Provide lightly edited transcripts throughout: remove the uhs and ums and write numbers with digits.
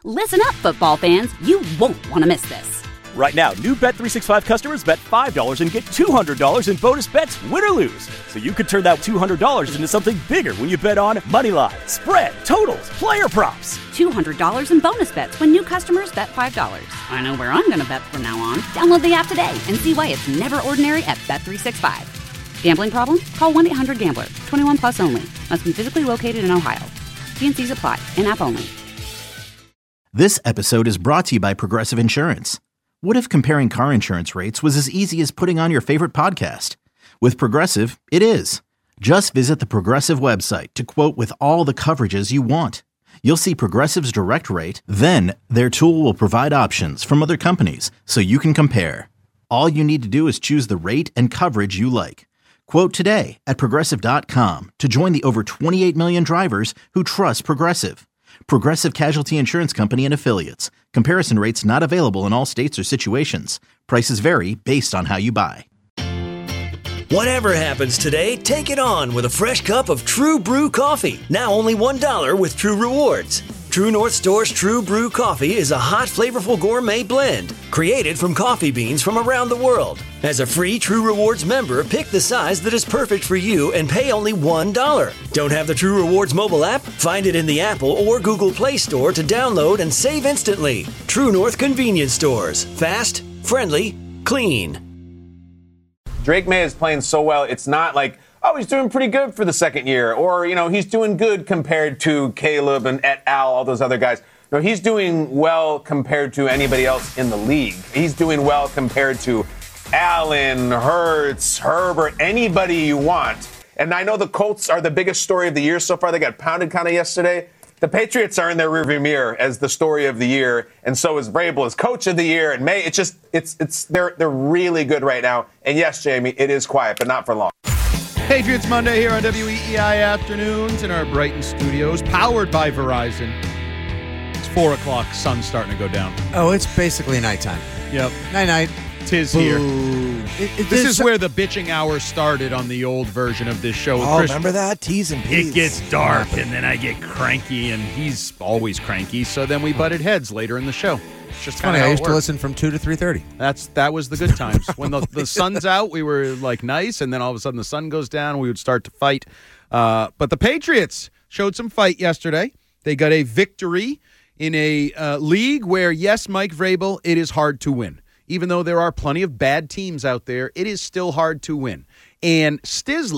Listen up, football fans. You won't want to miss this. Right now, new Bet365 customers bet $5 and get $200 in bonus bets, win or lose. So you could turn that $200 into something bigger when you bet on money line, spread, totals, player props. $200 in bonus bets when new customers bet $5. I know where I'm going to bet from now on. Download the app today and see why it's never ordinary at Bet365. Gambling problem? Call 1-800-GAMBLER. 21 plus only. Must be physically located in Ohio. T&Cs apply. In-app only. This episode is brought to you by Progressive Insurance. What if comparing car insurance rates was as easy as putting on your favorite podcast? With Progressive, it is. Just visit the Progressive website to quote with all the coverages you want. You'll see Progressive's direct rate, then their tool will provide options from other companies so you can compare. All you need to do is choose the rate and coverage you like. Quote today at Progressive.com to join the over 28 million drivers who trust Progressive. Progressive Casualty Insurance Company and Affiliates. Comparison rates not available in all states or situations. Prices vary based on how you buy. Whatever happens today, take it on with a fresh cup of True Brew coffee. Now only $1 with True Rewards. True North Store's True Brew coffee is a hot, flavorful gourmet blend created from coffee beans from around the world. As a free True Rewards member, pick the size that is perfect for you and pay only $1. Don't have the True Rewards mobile app? Find it in the Apple or Google Play Store to download and save instantly. True North Convenience Stores. Fast, friendly, clean. Drake May is playing so well, it's not like, oh, he's doing pretty good for the second year, or, you know, he's doing good compared to Caleb and et al., all those other guys. No, he's doing well compared to anybody else in the league. He's doing well compared to Allen, Hurts, Herbert, anybody you want. And I know the Colts are the biggest story of the year so far. They got pounded kind of yesterday. The Patriots are in their rearview mirror as the story of the year, and so is Vrabel as coach of the year. And May, they're really good right now. And yes, Jamie, it is quiet, but not for long. Patriots Monday here on WEEI Afternoons in our Brighton studios, powered by Verizon. It's 4 o'clock, sun's starting to go down. Oh, it's basically nighttime. Yep. Night-night. Tis Boo. here. This is where the bitching hour started on the old version of this show. Oh, remember that? Tease and P's. It gets dark, and then I get cranky, and he's always cranky, so then we butted heads later in the show. It's just funny. I used to listen from 2 to 3:30. That was the good times. When the sun's out, we were like nice, and then all of a sudden the sun goes down, we would start to fight. But the Patriots showed some fight yesterday. They got a victory in a league where, yes, Mike Vrabel, it is hard to win. Even though there are plenty of bad teams out there, it is still hard to win. And Stiz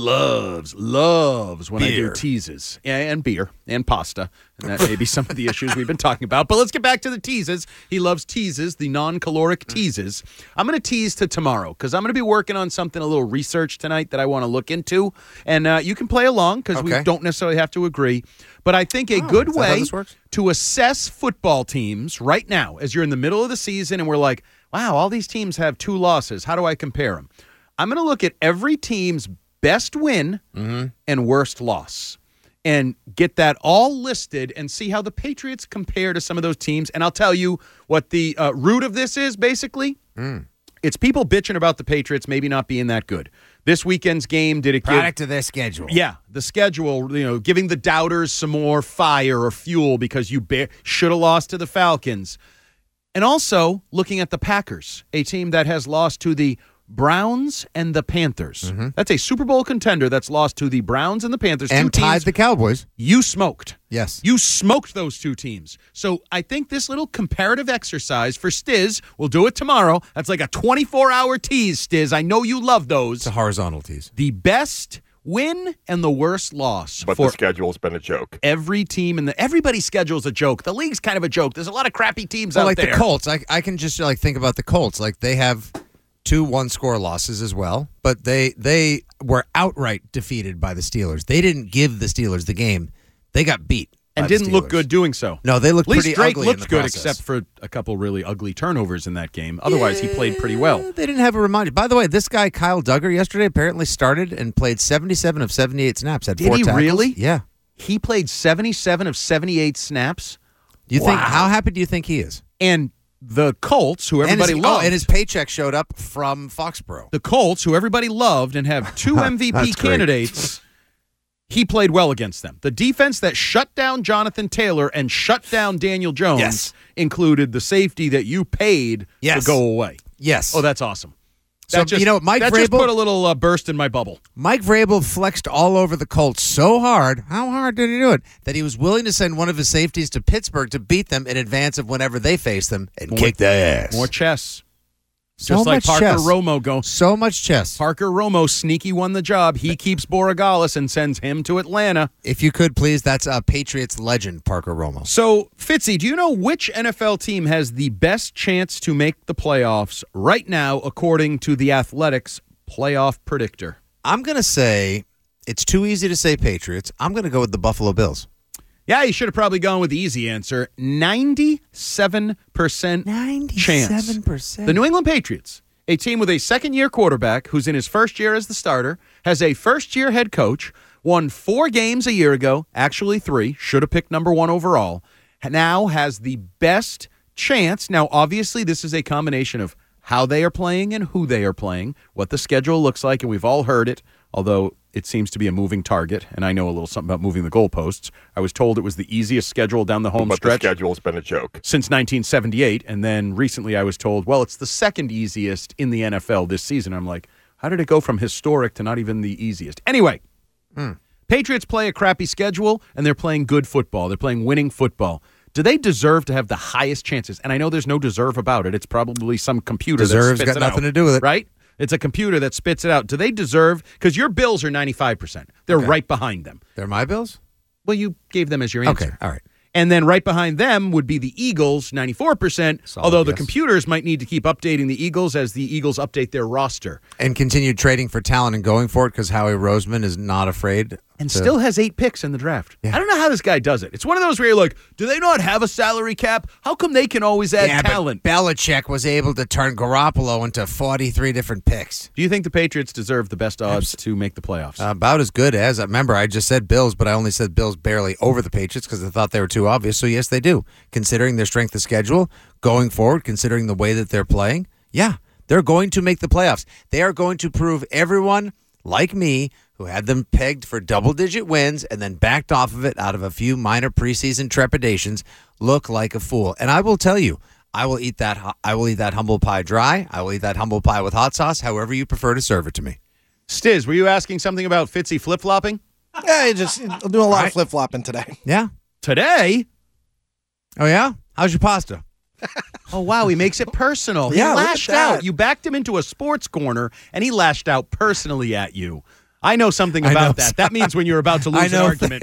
loves when I do teases. And beer and pasta. And that may be some of the issues we've been talking about. But let's get back to the teases. He loves teases, the non-caloric teases. I'm going to tease to tomorrow because I'm going to be working on something, a little research tonight that I want to look into. And you can play along because we don't necessarily have to agree. But I think a good way to assess football teams right now, as you're in the middle of the season and we're like, wow, all these teams have 2 losses. How do I compare them? I'm going to look at every team's best win and worst loss and get that all listed and see how the Patriots compare to some of those teams. And I'll tell you what the root of this is, basically. It's people bitching about the Patriots maybe not being that good. This weekend's game, did it product of their schedule. Yeah, the schedule, giving the doubters some more fire or fuel because you should have lost to the Falcons. And also looking at the Packers, a team that has lost to the Browns and the Panthers. That's a Super Bowl contender that's lost to the Browns and the Panthers. And tied the Cowboys. You smoked. Yes. You smoked those 2 teams. So I think this little comparative exercise for Stiz, we'll do it tomorrow. That's like a 24-hour tease, Stiz. I know you love those. It's a horizontal tease. The best win and the worst loss. But the schedule's been a joke. Every team everybody's schedule's a joke. The league's kind of a joke. There's a lot of crappy teams out there. Like the Colts. I can just think about the Colts. Like they have 2 one-score losses as well, but they were outright defeated by the Steelers. They didn't give the Steelers the game. They got beat. And didn't look good doing so. No, they looked pretty ugly. At least Drake looked good, process. except for a couple really ugly turnovers in that game. Otherwise, he played pretty well. They didn't have a reminder. By the way, this guy, Kyle Duggar, yesterday apparently started and played 77 of 78 snaps. Had 4 tackles. Did he really? Yeah. He played 77 of 78 snaps? How happy do you think he is? And the Colts, who everybody loved. And his paycheck showed up from Foxborough. The Colts, who everybody loved and have 2 MVP candidates, he played well against them. The defense that shut down Jonathan Taylor and shut down Daniel Jones included the safety that you paid to go away. Yes. Oh, that's awesome. So, Mike that Vrabel just put a little burst in my bubble. Mike Vrabel flexed all over the Colts so hard. How hard did he do it? That he was willing to send one of his safeties to Pittsburgh to beat them in advance of whenever they face them and kick their ass. More chess. So Just like much Parker chess. Romo go. So much chess. Parker Romo sneaky won the job. He keeps Borregales and sends him to Atlanta. If you could, please, that's Patriots legend, Parker Romo. So, Fitzy, do you know which NFL team has the best chance to make the playoffs right now, according to the Athletics playoff predictor? I'm going to say it's too easy to say Patriots. I'm going to go with the Buffalo Bills. Yeah, you should have probably gone with the easy answer. 97% chance. 97%. The New England Patriots, a team with a second-year quarterback who's in his first year as the starter, has a first-year head coach, won 4 games a year ago, actually 3, should have picked number 1 overall, now has the best chance. Now, obviously, this is a combination of how they are playing and who they are playing, what the schedule looks like, and we've all heard it, although it seems to be a moving target, and I know a little something about moving the goalposts. I was told it was the easiest schedule down the home stretch. But the schedule's been a joke. Since 1978, and then recently I was told, well, it's the second easiest in the NFL this season. I'm like, how did it go from historic to not even the easiest? Anyway, Patriots play a crappy schedule, and they're playing good football. They're playing winning football. Do they deserve to have the highest chances? And I know there's no deserve about it. It's probably some computer Deserve's that spits got it nothing out, to do with it. right? It's a computer that spits it out. Do they deserve? Because your Bills are 95%. They're right behind them. They're my Bills? Well, you gave them as your answer. Okay, all right. And then right behind them would be the Eagles, 94%, Solid although the guess. computers might need to keep updating the Eagles as the Eagles update their roster. And continue trading for talent and going for it because Howie Roseman is not afraid. And still has 8 picks in the draft. Yeah. I don't know how this guy does it. It's one of those where you're like, do they not have a salary cap? How come they can always add talent? But Belichick was able to turn Garoppolo into 43 different picks. Do you think the Patriots deserve the best odds to make the playoffs? About as good as. Remember, I just said Bills, but I only said Bills barely over the Patriots because I thought they were too obvious. So, yes, they do. Considering their strength of schedule, going forward, considering the way that they're playing, yeah, they're going to make the playoffs. They are going to prove everyone like me who had them pegged for double-digit wins and then backed off of it out of a few minor preseason trepidations look like a fool. And I will tell you, I will eat that humble pie dry. I will eat that humble pie with hot sauce, however you prefer to serve it to me. Stiz, were you asking something about Fitzy flip-flopping? Yeah, I'm doing a lot of flip-flopping today. Yeah. Today? Oh, yeah? How's your pasta? Oh, wow, he makes it personal. Yeah, He look at lashed that. out. You backed him into a sports corner, and he lashed out personally at you. I know something about that. That means when you're about to lose an argument.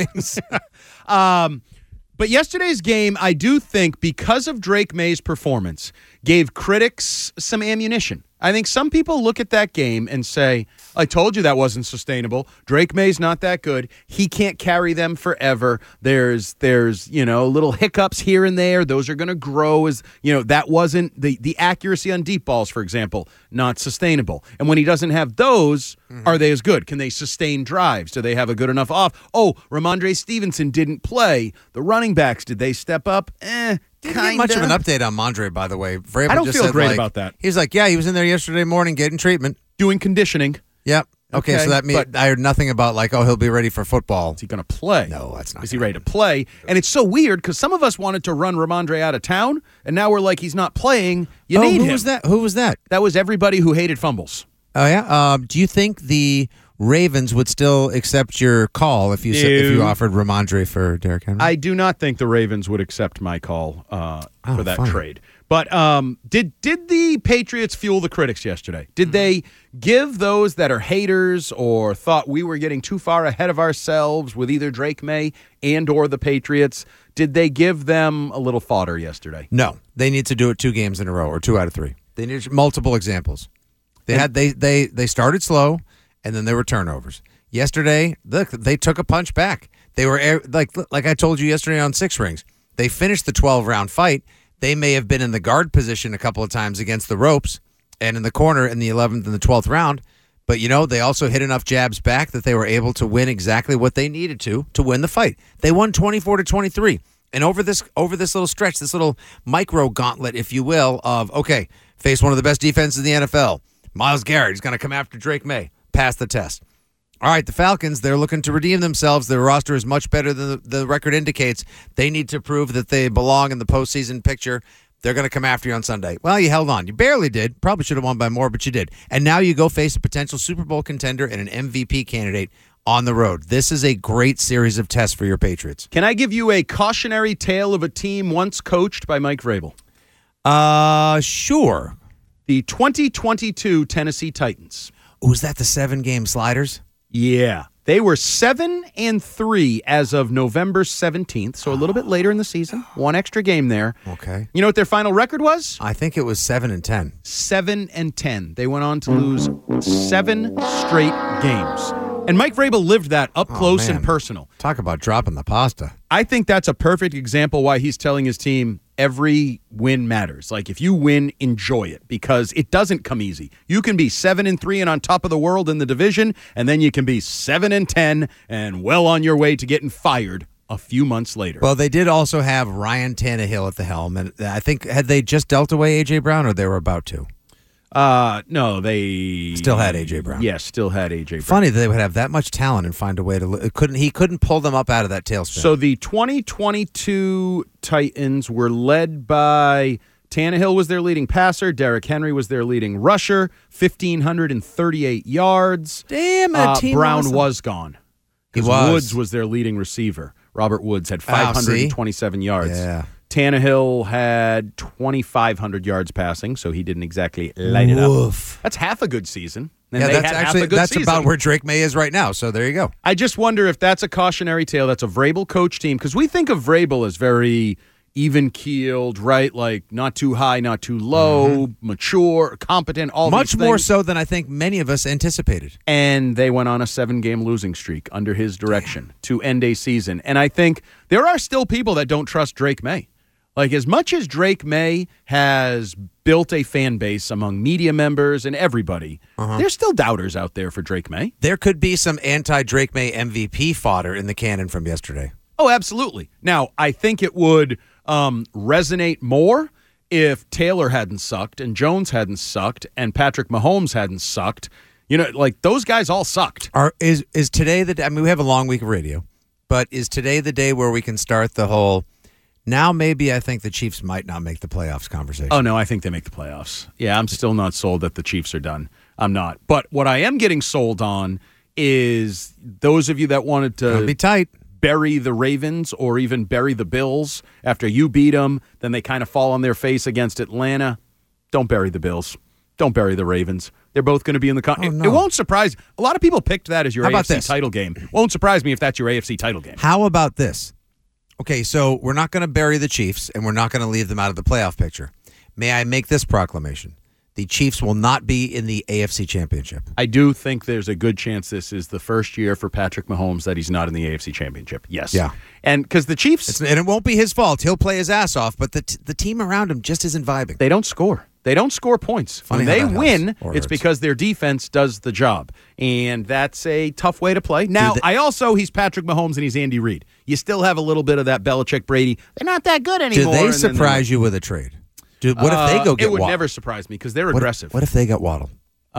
But yesterday's game, I do think, because of Drake May's performance, gave critics some ammunition. I think some people look at that game and say, I told you that wasn't sustainable. Drake May's not that good. He can't carry them forever. There's little hiccups here and there. Those are going to grow as, that wasn't the accuracy on deep balls, for example, not sustainable. And when he doesn't have those, are they as good? Can they sustain drives? Do they have a good enough off? Oh, Ramondre Stevenson didn't play. The running backs, did they step up? Didn't get much of an update on Mondre, by the way. Vrabel I don't just feel said, great about that. He's like, yeah, he was in there yesterday morning getting treatment. Doing conditioning. Yep. Okay, so that means I heard nothing about he'll be ready for football. Is he going to play? No, that's not. Is he ready to play? And it's so weird because some of us wanted to run Ramondre out of town, and now we're like, he's not playing. You need him. Who was that? Who was that? That was everybody who hated fumbles. Oh yeah. Do you think the Ravens would still accept your call if you offered Ramondre for Derrick Henry? I do not think the Ravens would accept my call for that fine. trade. But did the Patriots fuel the critics yesterday? Did they give those that are haters or thought we were getting too far ahead of ourselves with either Drake May and or the Patriots, did they give them a little fodder yesterday? No. They need to do it 2 games in a row or 2 out of 3. They need multiple examples. They started slow and then there were turnovers. Yesterday, look, they took a punch back. They were like I told you yesterday on Six Rings. They finished the 12-round fight. They may have been in the guard position a couple of times against the ropes and in the corner in the 11th and the 12th round. But, they also hit enough jabs back that they were able to win exactly what they needed to win the fight. They won 24-23. And over this little stretch, this little micro gauntlet, if you will, of, okay, face one of the best defenses in the NFL. Myles Garrett is going to come after Drake May. Pass the test. All right, the Falcons, they're looking to redeem themselves. Their roster is much better than the record indicates. They need to prove that they belong in the postseason picture. They're going to come after you on Sunday. Well, you held on. You barely did. Probably should have won by more, but you did. And now you go face a potential Super Bowl contender and an MVP candidate on the road. This is a great series of tests for your Patriots. Can I give you a cautionary tale of a team once coached by Mike Vrabel? Sure. The 2022 Tennessee Titans. Oh, is that the 7-game sliders? Yeah. They were 7-3 as of November 17th, so a little bit later in the season. One extra game there. Okay. You know what their final record was? I think it was 7-10. 7-10. They went on to lose 7 straight games. And Mike Vrabel lived that up close and personal. Talk about dropping the pasta. I think that's a perfect example why he's telling his team every win matters. Like, if you win, enjoy it, because it doesn't come easy. You can be 7-3 and on top of the world in the division, and then you can be 7-10 and well on your way to getting fired a few months later. Well, they did also have Ryan Tannehill at the helm, and I think, had they just dealt away A.J. Brown, or they were about to? No, they still had A.J. Brown. Yes, still had A.J. Brown. Funny that they would have that much talent and find a way to. He couldn't pull them up out of that tailspin. So the 2022 Titans were led by Tannehill was their leading passer. Derrick Henry was their leading rusher. 1,538 yards. Damn, that team Brown was gone. He was. Woods was their leading receiver. Robert Woods had 527 yards. Yeah. Tannehill had 2,500 yards passing, so he didn't exactly light it up. That's half a good season. And yeah, they that's had actually half a good that's season. about where Drake May is right now. So there you go. I just wonder if that's a cautionary tale. That's a Vrabel coach team, because we think of Vrabel as very even-keeled, right? Like, not too high, not too low, mature, competent, all much these things. more so than I think many of us anticipated. And they went on a 7-game losing streak under his direction to end a season. And I think there are still people that don't trust Drake May. Like, as much as Drake May has built a fan base among media members and everybody, there's still doubters out there for Drake May. There could be some anti-Drake May MVP fodder in the cannon from yesterday. Oh, absolutely. Now, I think it would resonate more if Taylor hadn't sucked and Jones hadn't sucked and Patrick Mahomes hadn't sucked. You know, like, those guys all sucked. Is today the day? I mean, we have a long week of radio, but is today the day where we can start the whole... Now maybe I think the Chiefs might not make the playoffs conversation. Oh, no, I think they make the playoffs. Yeah, I'm still not sold that the Chiefs are done. I'm not. But what I am getting sold on is those of you that wanted to be tight, bury the Ravens or even bury the Bills after you beat them, then they kind of fall on their face against Atlanta. Don't bury the Bills. Don't bury the Ravens. They're both going to be in the It won't surprise. A lot of people picked that as your AFC title game. Won't surprise me if that's your AFC title game. How about this? Okay, so we're not going to bury the Chiefs, and we're not going to leave them out of the playoff picture. May I make this proclamation? The Chiefs will not be in the AFC Championship. I do think there's a good chance this is the first year for Patrick Mahomes that he's not in the AFC Championship. Yes. Yeah. And because the Chiefs... And it won't be his fault. He'll play his ass off, but the team around him just isn't vibing. They don't score. They don't score points. Funny when they how that win, helps or it's hurts. because their defense does the job. And that's a tough way to play. Now, he's Patrick Mahomes and he's Andy Reid. You still have a little bit of that Belichick Brady. They're not that good anymore. Do they surprise you with a trade? What if they go get It would Waddle? never surprise me because they're aggressive. What if they got Waddle?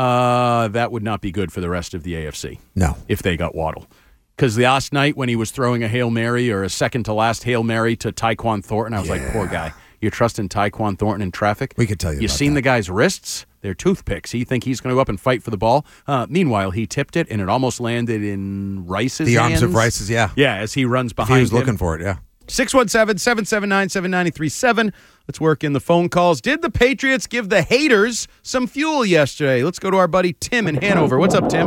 That would not be good for the rest of the AFC. No. If they got Waddle. Because last night when he was throwing a Hail Mary or a second-to-last Hail Mary to Tyquan Thornton, I was like, poor guy. You're trusting Tyquan Thornton in traffic? We could tell you You've about seen that. the guy's wrists? They're toothpicks. You think he's going to go up and fight for the ball? Meanwhile, he tipped it, and it almost landed in Rice's The arms hands. of Rice's, yeah. Yeah, as he runs behind He was him. looking for it, yeah. 617-779-7937. Let's work in the phone calls. Did the Patriots give the haters some fuel yesterday? Let's go to our buddy Tim in Hanover. What's up, Tim?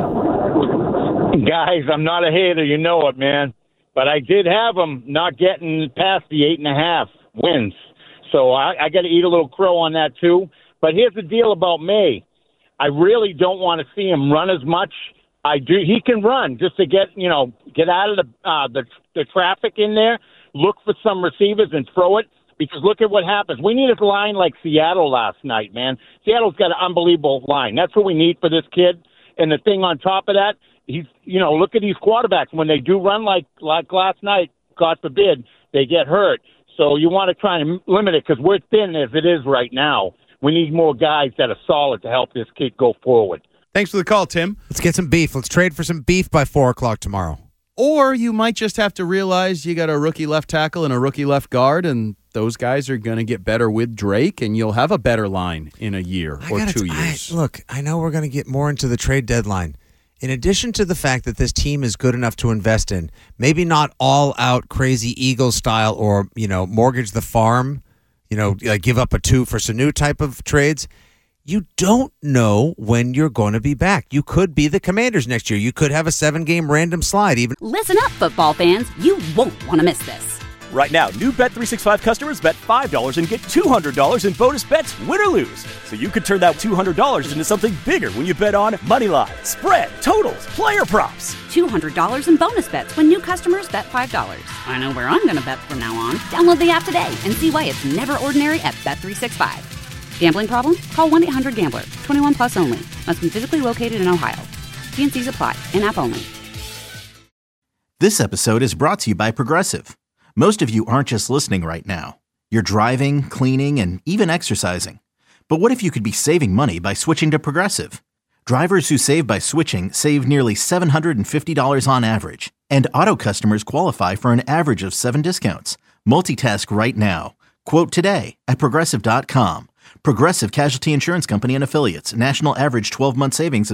Guys, I'm not a hater. You know it, man. But I did have them not getting past the 8.5 wins. So I got to eat a little crow on that, too. But here's the deal about May. I really don't want to see him run as much. I do. He can run just to get out of the traffic in there, look for some receivers and throw it. Because look at what happens. We need a line like Seattle last night, man. Seattle's got an unbelievable line. That's what we need for this kid. And the thing on top of that, look at these quarterbacks. When they do run like last night, God forbid, they get hurt. So you want to try and limit it because we're thin as it is right now. We need more guys that are solid to help this kid go forward. Thanks for the call, Tim. Let's get some beef. Let's trade for some beef by 4 o'clock tomorrow. Or you might just have to realize you got a rookie left tackle and a rookie left guard, and those guys are going to get better with Drake, and you'll have a better line in a year or 2 years. Look, I know we're going to get more into the trade deadline. In addition to the fact that this team is good enough to invest in, maybe not all out crazy Eagles style or, mortgage the farm, like give up a 2 for Sanu type of trades. You don't know when you're going to be back. You could be the Commanders next year. You could have a 7-game random slide. Listen up, football fans. You won't want to miss this. Right now, new Bet365 customers bet $5 and get $200 in bonus bets, win or lose. So you could turn that $200 into something bigger when you bet on moneyline, spread, totals, player props. $200 in bonus bets when new customers bet $5. I know where I'm going to bet from now on. Download the app today and see why it's never ordinary at Bet365. Gambling problem? Call 1-800-GAMBLER. 21 plus only. Must be physically located in Ohio. T&Cs apply. In-app only. This episode is brought to you by Progressive. Most of you aren't just listening right now. You're driving, cleaning, and even exercising. But what if you could be saving money by switching to Progressive? Drivers who save by switching save nearly $750 on average. And auto customers qualify for an average of 7 discounts. Multitask right now. Quote today at Progressive.com. Progressive Casualty Insurance Company and Affiliates. National average 12-month savings of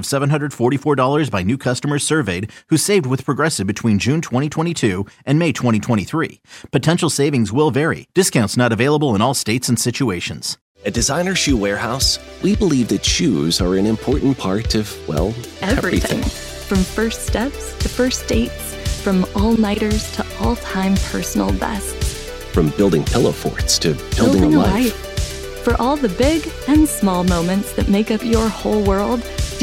$744 by new customers surveyed who saved with Progressive between June 2022 and May 2023. Potential savings will vary. Discounts not available in all states and situations. At Designer Shoe Warehouse, we believe that shoes are an important part of, well, everything. From first steps to first dates, from all-nighters to all-time personal bests. From building pillow forts to building a life. For all the big and small moments that make up your whole world,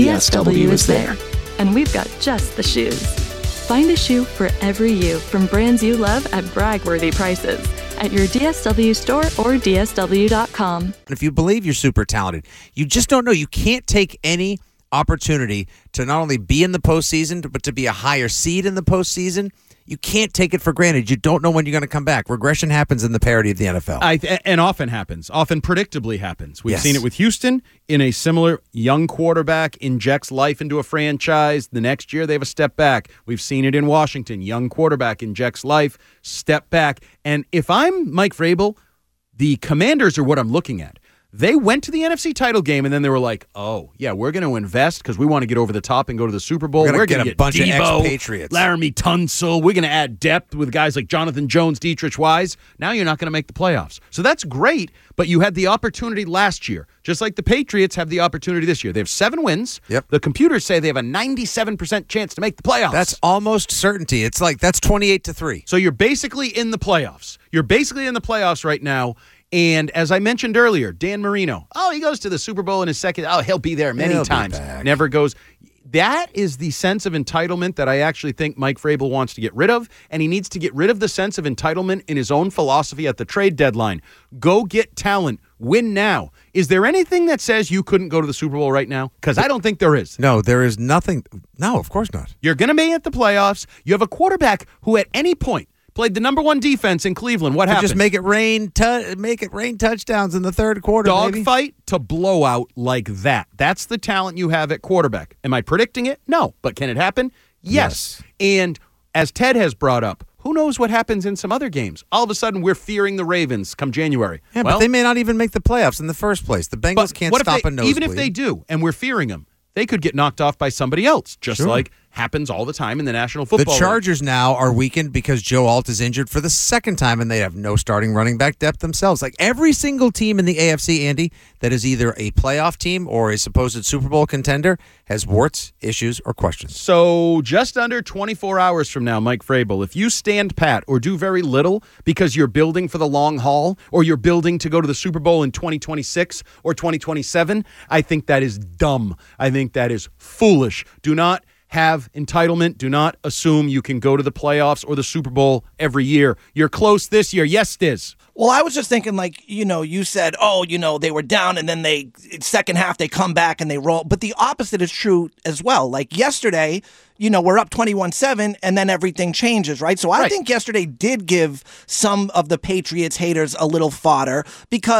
DSW is there. And we've got just the shoes. Find a shoe for every you from brands you love at brag-worthy prices at your DSW store or DSW.com. If you believe you're super talented, you just don't know. You can't take any opportunity to not only be in the postseason, but to be a higher seed in the postseason. You can't take it for granted. You don't know when you're going to come back. Regression happens in the parity of the NFL. And often happens. Often predictably happens. We've Yes. seen it with Houston in a similar young quarterback injects life into a franchise. The next year they have a step back. We've seen it in Washington. Young quarterback injects life, step back. And if I'm Mike Vrabel, the Commanders are what I'm looking at. They went to the NFC title game, and then they were like, oh, yeah, we're going to invest because we want to get over the top and go to the Super Bowl. We're We're going to get a bunch Debo, of ex-Patriots. Laramie Tunsil. We're going to add depth with guys like Jonathan Jones, Dietrich Wise. Now you're not going to make the playoffs. So that's great, but you had the opportunity last year, just like the Patriots have the opportunity this year. They have 7 wins. Yep. The computers say they have a 97% chance to make the playoffs. That's almost certainty. It's like that's 28-3. So you're basically in the playoffs. You're basically in the playoffs right now. And as I mentioned earlier, Dan Marino, he goes to the Super Bowl in his second. He'll be there many times. Never goes. That is the sense of entitlement that I actually think Mike Vrabel wants to get rid of, and he needs to get rid of the sense of entitlement in his own philosophy at the trade deadline. Go get talent. Win now. Is there anything that says you couldn't go to the Super Bowl right now? Because I don't think there is. No, there is nothing. No, of course not. You're going to be at the playoffs. You have a quarterback who at any point played the number 1 defense in Cleveland. What happened? Just make it rain touchdowns in the third quarter. Dogfight to blowout like that. That's the talent you have at quarterback. Am I predicting it? No. But can it happen? Yes. And as Ted has brought up, who knows what happens in some other games? All of a sudden, we're fearing the Ravens come January. Yeah, but they may not even make the playoffs in the first place. The Bengals can't stop a nosebleed. Even if they do, and we're fearing them, they could get knocked off by somebody else, just like happens all the time in the National Football League. The Chargers now are weakened because Joe Alt is injured for the second time, and they have no starting running back depth themselves. Like every single team in the AFC, Andy, that is either a playoff team or a supposed Super Bowl contender has warts, issues, or questions. So just under 24 hours from now, Mike Vrabel, if you stand pat or do very little because you're building for the long haul or you're building to go to the Super Bowl in 2026 or 2027, I think that is dumb. I think that is foolish. Do not have entitlement. Do not assume you can go to the playoffs or the Super Bowl every year. You're close this year. Yes, Stiz. Well, I was just thinking, you said, they were down and then second half they come back and they roll. But the opposite is true as well. Like yesterday, we're up 21-7 and then everything changes, right? So I think yesterday did give some of the Patriots haters a little fodder because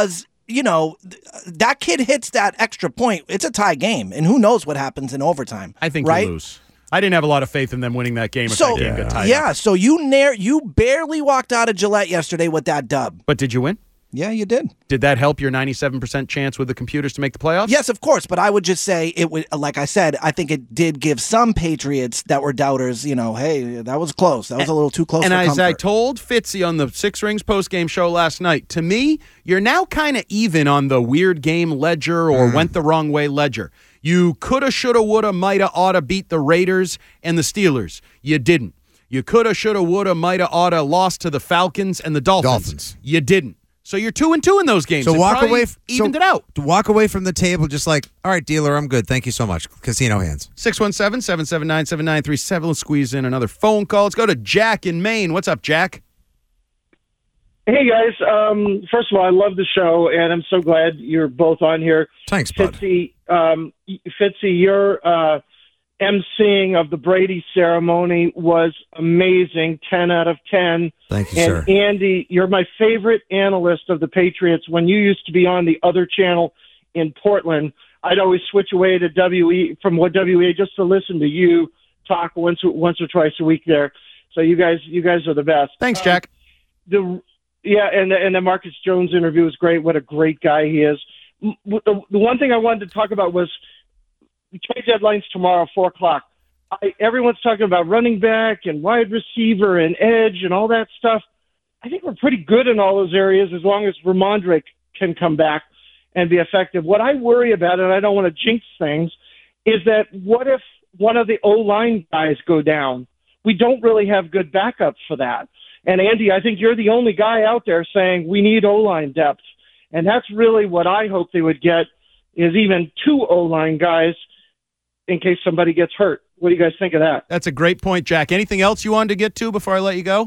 that kid hits that extra point, it's a tie game, and who knows what happens in overtime. I think right? you lose. I didn't have a lot of faith in them winning that game if that game got tied up. So you barely walked out of Gillette yesterday with that dub. But did you win? Yeah, you did. Did that help your 97% chance with the computers to make the playoffs? Yes, of course. But I would just say it would, like I said, I think it did give some Patriots that were doubters, hey, that was close. That was a little too close for comfort. And as I told Fitzy on the Six Rings postgame show last night, to me, you're now kind of even on the weird game ledger or went the wrong way ledger. You coulda, shoulda, woulda, mighta, oughta beat the Raiders and the Steelers. You didn't. You coulda, shoulda, woulda, mighta, oughta lost to the Falcons and the Dolphins. You didn't. So you're 2-2 in those games. So walk away. Evened it out. To walk away from the table, just like, all right, dealer, I'm good. Thank you so much. Casino hands. 617-779-7937. Let's squeeze in another phone call. Let's go to Jack in Maine. What's up, Jack? Hey guys. First of all, I love the show, and I'm so glad you're both on here. Thanks, bud. Fitzy, your emceeing of the Brady ceremony was amazing. 10 out of 10. Thank you, and sir. Andy, you're my favorite analyst of the Patriots. When you used to be on the other channel in Portland, I'd always switch away to WE just to listen to you talk once or twice a week there. So you guys are the best. Thanks, Jack. And the Marcus Jones interview was great. What a great guy he is. The one thing I wanted to talk about was trade deadline's tomorrow, 4:00. Everyone's talking about running back and wide receiver and edge and all that stuff. I think we're pretty good in all those areas as long as Ramondre can come back and be effective. What I worry about, and I don't want to jinx things, is that what if one of the O-line guys go down? We don't really have good backup for that. And, Andy, I think you're the only guy out there saying we need O-line depth. And that's really what I hope they would get, is even 2 O-line guys in case somebody gets hurt. What do you guys think of that? That's a great point, Jack. Anything else you wanted to get to before I let you go?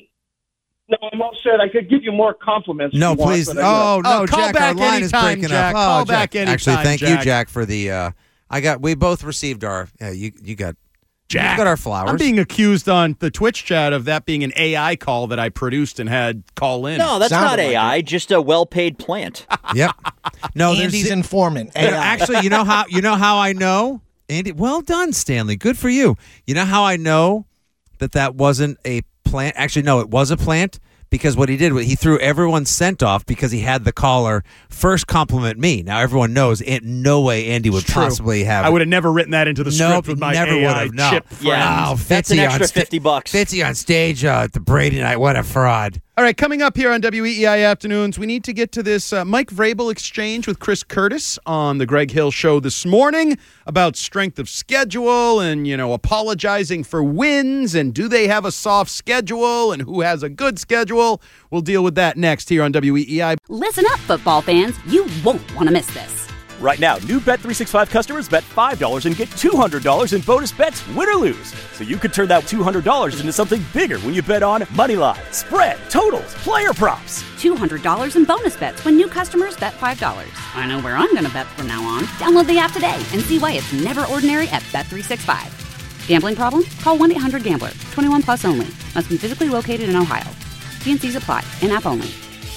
No, I'm all set. I could give you more compliments. No, please. No, call Jack, back our line is anytime, breaking Jack. up. Call Jack. back anytime, Actually, thank Jack. you, Jack, for the we both received our you got Jack. You got our flowers. I'm being accused on the Twitch chat of that being an AI call that I produced and had call in. No, that's not AI, just a well-paid plant. Yep. No, Andy's informant. AI. Actually, you know how I know? Andy, well done, Stanley. Good for you. You know how I know that wasn't a plant? Actually, no, it was a plant. Because what he did was he threw everyone's scent off because he had the caller first compliment me. Now everyone knows no way Andy would possibly have. I would have never written that into the script with my never AI would have. chip No. friend. Yeah, that's an extra $50. Fitzy on stage at the Brady night. What a fraud. All right, coming up here on WEEI Afternoons, we need to get to this Mike Vrabel exchange with Chris Curtis on the Greg Hill Show this morning about strength of schedule and, apologizing for wins and do they have a soft schedule and who has a good schedule. We'll deal with that next here on WEEI. Listen up, football fans. You won't want to miss this. Right now, new Bet365 customers bet $5 and get $200 in bonus bets, win or lose. So you could turn that $200 into something bigger when you bet on Moneyline, spread, totals, player props. $200 in bonus bets when new customers bet $5. I know where I'm going to bet from now on. Download the app today and see why it's never ordinary at Bet365. Gambling problem? Call 1-800-GAMBLER. 21 plus only. Must be physically located in Ohio. T&Cs apply. In-app only.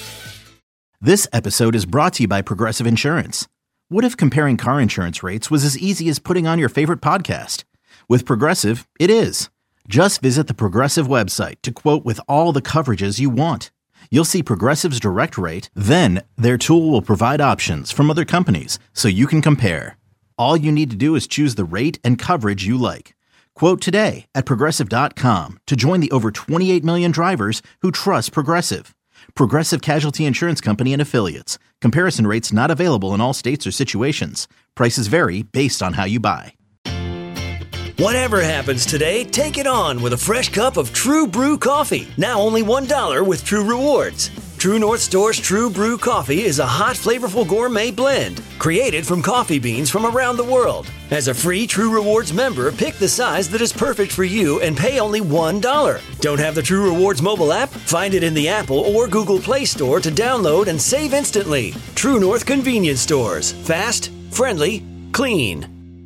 This episode is brought to you by Progressive Insurance. What if comparing car insurance rates was as easy as putting on your favorite podcast? With Progressive, it is. Just visit the Progressive website to quote with all the coverages you want. You'll see Progressive's direct rate, then their tool will provide options from other companies so you can compare. All you need to do is choose the rate and coverage you like. Quote today at Progressive.com to join the over 28 million drivers who trust Progressive. Progressive Casualty Insurance Company and Affiliates. Comparison rates not available in all states or situations. Prices vary based on how you buy. Whatever happens today, take it on with a fresh cup of True Brew coffee. Now only $1 with True Rewards. True North Store's True Brew coffee is a hot, flavorful gourmet blend created from coffee beans from around the world. As a free True Rewards member, pick the size that is perfect for you and pay only $1. Don't have the True Rewards mobile app? Find it in the Apple or Google Play Store to download and save instantly. True North Convenience Stores. Fast, friendly, clean.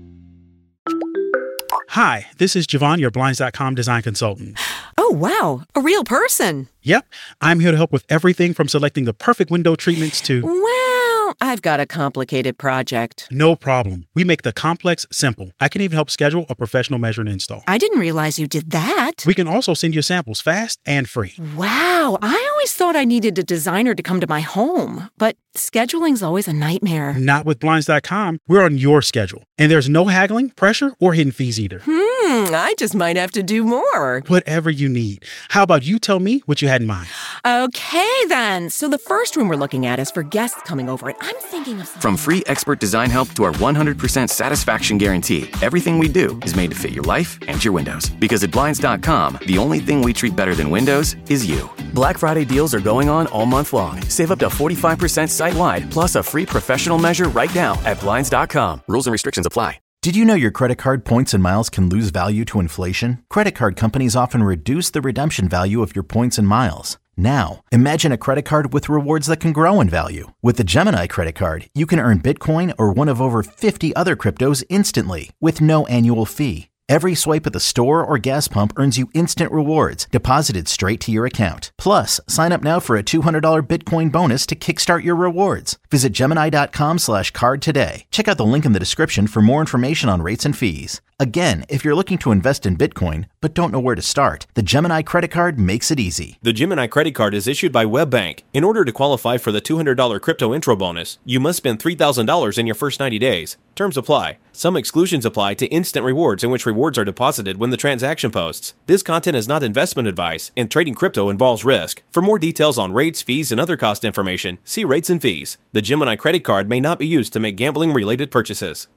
Hi, this is Javon, your Blinds.com design consultant. Oh, wow. A real person. Yep. I'm here to help with everything from selecting the perfect window treatments to... I've got a complicated project. No problem. We make the complex simple. I can even help schedule a professional measure and install. I didn't realize you did that. We can also send you samples fast and free. Wow, I always thought I needed a designer to come to my home, but scheduling's always a nightmare. Not with Blinds.com. We're on your schedule. And there's no haggling, pressure, or hidden fees either. I just might have to do more. Whatever you need. How about you tell me what you had in mind? Okay, then. So the first room we're looking at is for guests coming over, and I'm thinking of... From free expert design help to our 100% satisfaction guarantee, everything we do is made to fit your life and your windows. Because at Blinds.com, the only thing we treat better than windows is you. Black Friday deals are going on all month long. Save up to 45% site-wide, plus a free professional measure right now at Blinds.com. Rules and restrictions apply. Did you know your credit card points and miles can lose value to inflation? Credit card companies often reduce the redemption value of your points and miles. Now, imagine a credit card with rewards that can grow in value. With the Gemini credit card, you can earn Bitcoin or one of over 50 other cryptos instantly with no annual fee. Every swipe at the store or gas pump earns you instant rewards deposited straight to your account. Plus, sign up now for a $200 Bitcoin bonus to kickstart your rewards. Visit Gemini.com/card today. Check out the link in the description for more information on rates and fees. Again, if you're looking to invest in Bitcoin but don't know where to start, the Gemini credit card makes it easy. The Gemini credit card is issued by WebBank. In order to qualify for the $200 crypto intro bonus, you must spend $3,000 in your first 90 days. Terms apply. Some exclusions apply to instant rewards, in which rewards are deposited when the transaction posts. This content is not investment advice, and trading crypto involves risk. For more details on rates, fees, and other cost information, see rates and fees. The Gemini credit card may not be used to make gambling-related purchases.